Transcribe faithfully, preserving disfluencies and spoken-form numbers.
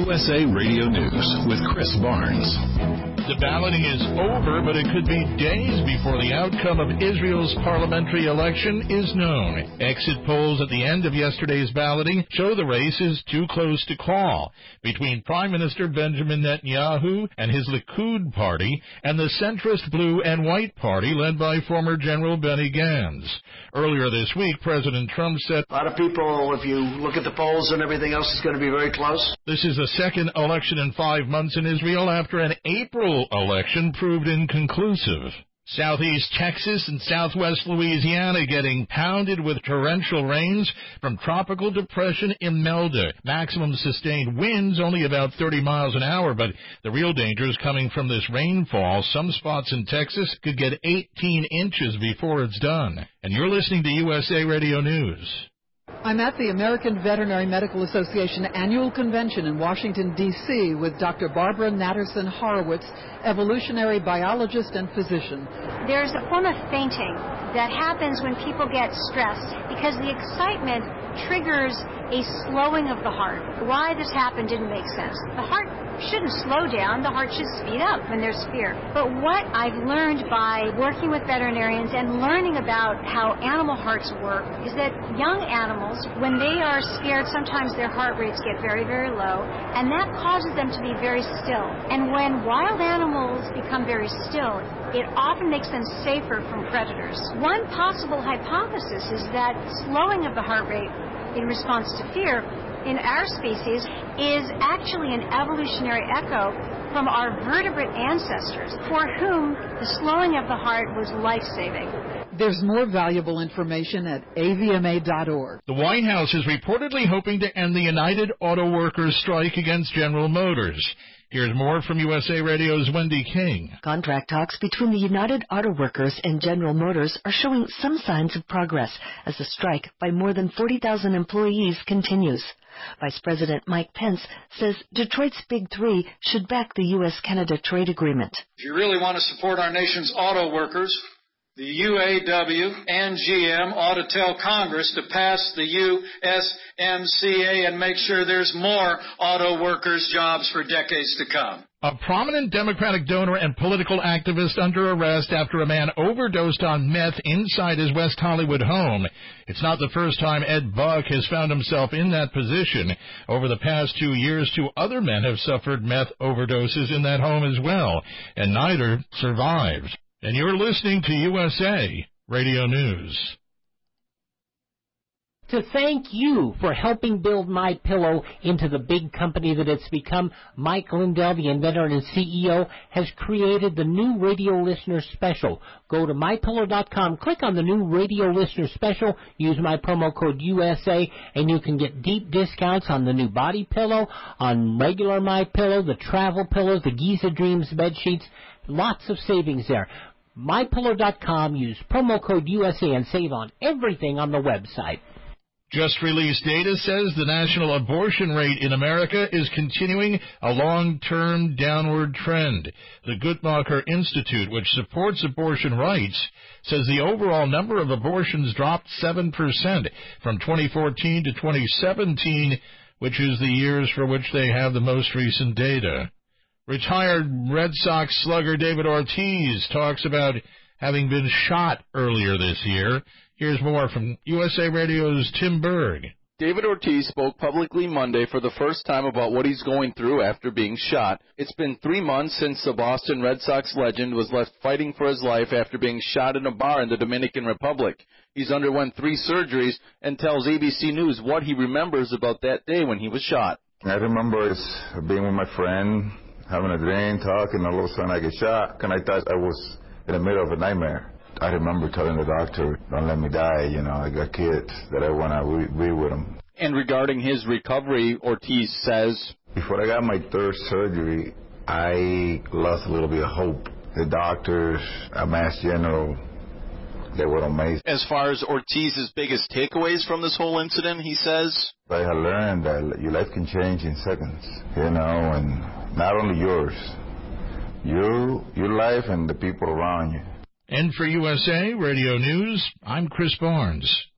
U S A Radio News with Chris Barnes. The balloting is over, but it could be days before the outcome of Israel's parliamentary election is known. Exit polls at the end of yesterday's balloting show the race is too close to call between Prime Minister Benjamin Netanyahu and his Likud party and the centrist Blue and White Party led by former General Benny Gantz. Earlier this week, President Trump said, "A lot of people, if you look at the polls and everything else, is going to be very close." This is the second election in five months in Israel after an April election proved inconclusive. Southeast Texas and southwest Louisiana getting pounded with torrential rains from tropical depression Imelda. Maximum sustained winds only about thirty miles an hour, but the real danger is coming from this rainfall. Some spots in Texas could get eighteen inches before it's done. And you're listening to U S A Radio News. I'm at the American Veterinary Medical Association annual convention in Washington, D C with Doctor Barbara Natterson Horowitz, evolutionary biologist and physician. There's a form of fainting that happens when people get stressed because the excitement triggers a slowing of the heart. Why this happened didn't make sense. The heart shouldn't slow down. The heart should speed up when there's fear. But what I've learned by working with veterinarians and learning about how animal hearts work is that young animals, when they are scared, sometimes their heart rates get very, very low, and that causes them to be very still. And when wild animals become very still, it often makes them safer from predators. One possible hypothesis is that slowing of the heart rate in response to fear in our species is actually an evolutionary echo from our vertebrate ancestors for whom the slowing of the heart was life-saving. There's more valuable information at A V M A dot org. The White House is reportedly hoping to end the United Auto Workers strike against General Motors. Here's more from U S A Radio's Wendy King. Contract talks between the United Auto Workers and General Motors are showing some signs of progress as the strike by more than forty thousand employees continues. Vice President Mike Pence says Detroit's Big Three should back the U S Canada trade agreement. If you really want to support our nation's auto workers, the U A W and G M ought to tell Congress to pass the U S M C A and make sure there's more auto workers' jobs for decades to come. A prominent Democratic donor and political activist under arrest after a man overdosed on meth inside his West Hollywood home. It's not the first time Ed Buck has found himself in that position. Over the past two years, two other men have suffered meth overdoses in that home as well, and neither survived. And you're listening to U S A Radio News. To thank you for helping build MyPillow into the big company that it's become, Mike Lindell, the inventor and C E O, has created the new Radio Listener Special. Go to my pillow dot com, click on the new Radio Listener Special, use my promo code U S A, and you can get deep discounts on the new body pillow, on regular MyPillow, the travel pillows, the Giza Dreams bed sheets. Lots of savings there. my pillow dot com, use promo code U S A and save on everything on the website. Just released data says the national abortion rate in America is continuing a long-term downward trend. The Guttmacher Institute, which supports abortion rights, says the overall number of abortions dropped seven percent from twenty fourteen to twenty seventeen, which is the years for which they have the most recent data. Retired Red Sox slugger David Ortiz talks about having been shot earlier this year. Here's more from U S A Radio's Tim Berg. David Ortiz spoke publicly Monday for the first time about what he's going through after being shot. It's been three months since the Boston Red Sox legend was left fighting for his life after being shot in a bar in the Dominican Republic. He's underwent three surgeries and tells A B C News what he remembers about that day when he was shot. I remember being with my friend, having a drink, talking, and all of a sudden I get shot, and I thought I was in the middle of a nightmare. I remember telling the doctor, don't let me die, you know, I got kids that I want to be with them. And regarding his recovery, Ortiz says, before I got my third surgery, I lost a little bit of hope. The doctors, a Mass General, they were amazing. As far as Ortiz's biggest takeaways from this whole incident, he says, I have learned that your life can change in seconds, you know, and not only yours, you, your life and the people around you. And for U S A Radio News, I'm Chris Barnes.